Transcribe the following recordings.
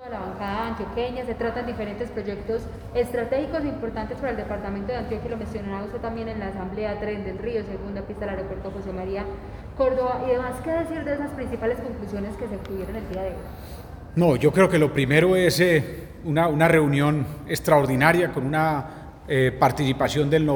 La bancada antioqueña, se tratan diferentes proyectos estratégicos e importantes para el departamento de Antioquia, lo mencionaba usted también en la asamblea, Tren del Río, segunda pista del aeropuerto José María Córdoba y demás. ¿Qué decir de esas principales conclusiones que se obtuvieron el día de hoy? No, yo creo que lo primero es una reunión extraordinaria con una participación del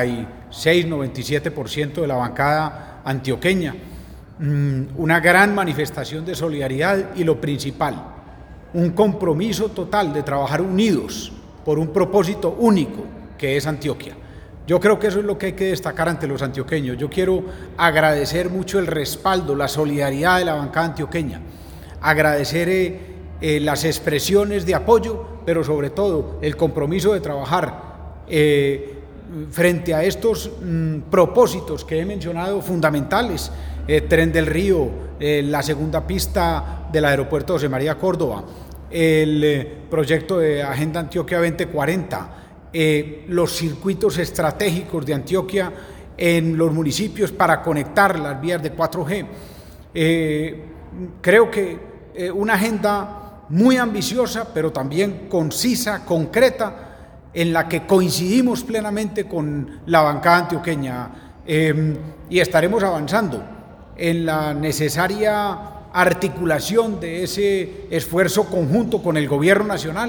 96-97% de la bancada antioqueña, una gran manifestación de solidaridad y lo principal, un compromiso total de trabajar unidos por un propósito único que es Antioquia. Yo creo que eso es lo que hay que destacar ante los antioqueños. Yo quiero agradecer mucho el respaldo, la solidaridad de la bancada antioqueña, agradecer las expresiones de apoyo, pero sobre todo el compromiso de trabajar frente a estos propósitos que he mencionado fundamentales, Tren del Río, la segunda pista del aeropuerto José María Córdoba, el proyecto de Agenda Antioquia 2040, los circuitos estratégicos de Antioquia en los municipios para conectar las vías de 4G. Creo que una agenda muy ambiciosa, pero también concisa, concreta, en la que coincidimos plenamente con la bancada antioqueña y estaremos avanzando en la necesaria articulación de ese esfuerzo conjunto con el gobierno nacional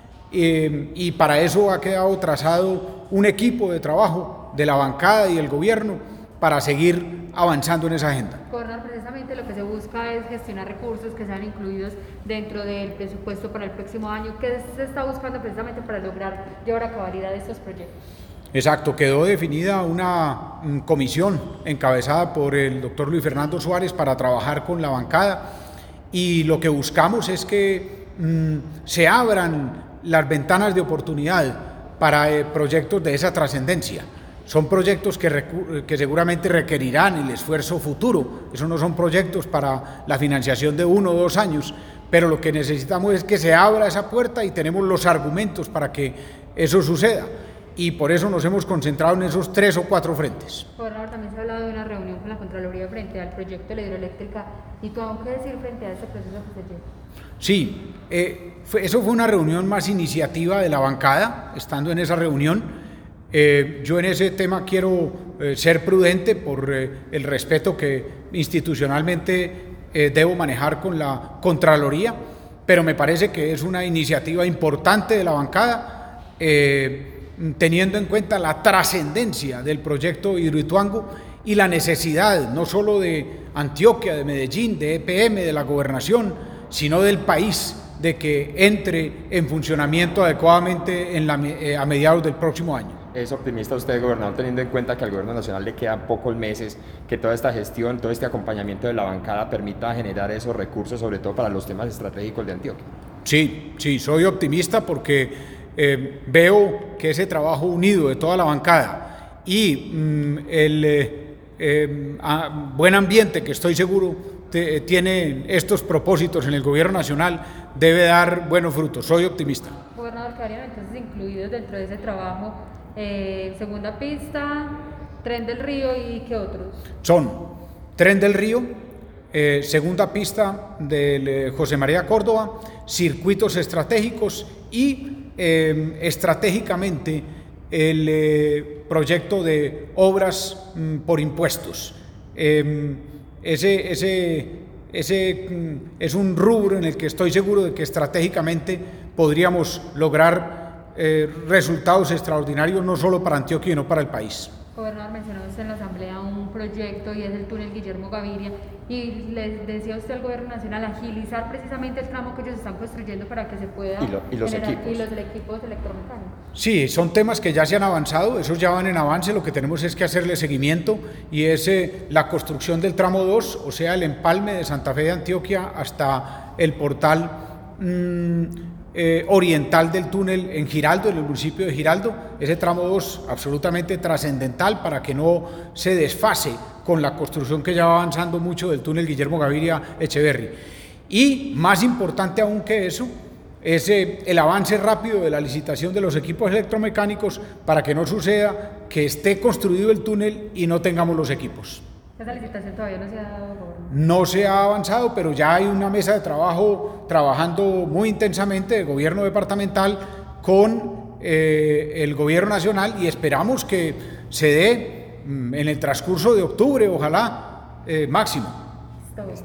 y para eso ha quedado trazado un equipo de trabajo de la bancada y el gobierno para seguir avanzando en esa agenda. Gobernador, precisamente lo que se busca es gestionar recursos que sean incluidos dentro del presupuesto para el próximo año. ¿Qué se está buscando precisamente para lograr llevar a cabalidad estos proyectos? Exacto, quedó definida una comisión encabezada por el doctor Luis Fernando Suárez para trabajar con la bancada y lo que buscamos es que se abran las ventanas de oportunidad para proyectos de esa trascendencia. Son proyectos que seguramente requerirán el esfuerzo futuro, esos no son proyectos para la financiación de 1 o 2 años, pero lo que necesitamos es que se abra esa puerta y tenemos los argumentos para que eso suceda. Y por eso nos hemos concentrado en esos 3 o 4 frentes. Gobernador, también se ha hablado de una reunión con la Contraloría frente al proyecto de la hidroeléctrica. ¿Y tú qué decir frente a este proceso que se lleva? Sí, eso fue una reunión más iniciativa de la bancada, estando en esa reunión. Yo en ese tema quiero ser prudente por el respeto que institucionalmente debo manejar con la Contraloría, pero me parece que es una iniciativa importante de la bancada, teniendo en cuenta la trascendencia del proyecto Hidroituango y la necesidad no solo de Antioquia, de Medellín, de EPM, de la gobernación, sino del país, de que entre en funcionamiento adecuadamente a mediados del próximo año. ¿Es optimista usted, gobernador, teniendo en cuenta que al gobierno nacional le quedan pocos meses, que toda esta gestión, todo este acompañamiento de la bancada permita generar esos recursos, sobre todo para los temas estratégicos de Antioquia? Sí, soy optimista porque veo que ese trabajo unido de toda la bancada y el buen ambiente que estoy seguro tiene estos propósitos en el gobierno nacional debe dar buenos frutos. Soy optimista. Gobernador, ¿quedarían entonces incluidos dentro de ese trabajo segunda pista, Tren del Río y qué otros? Son Tren del Río, segunda pista del José María Córdoba, circuitos estratégicos y estratégicamente el proyecto de obras por impuestos. Ese es un rubro en el que estoy seguro de que estratégicamente podríamos lograr resultados extraordinarios no solo para Antioquia, sino para el país. Gobernador, mencionó usted en la asamblea un proyecto y es el túnel Guillermo Gaviria y le decía usted al gobierno nacional agilizar precisamente el tramo que ellos están construyendo para que se pueda y los generar, equipos. y los equipos electromecánicos. Sí, son temas que ya se han avanzado, esos ya van en avance, lo que tenemos es que hacerle seguimiento y es la construcción del tramo 2, o sea, el empalme de Santa Fe de Antioquia hasta el portal oriental del túnel en Giraldo, en el municipio de Giraldo, ese tramo 2 absolutamente trascendental para que no se desfase con la construcción que ya va avanzando mucho del túnel Guillermo Gaviria Echeverri. Y más importante aún que eso, es el avance rápido de la licitación de los equipos electromecánicos para que no suceda que esté construido el túnel y no tengamos los equipos. Esa licitación todavía no se ha dado, gobernador. No se ha avanzado, pero ya hay una mesa de trabajo trabajando muy intensamente el gobierno departamental con el gobierno nacional y esperamos que se dé en el transcurso de octubre, ojalá máximo. Todo.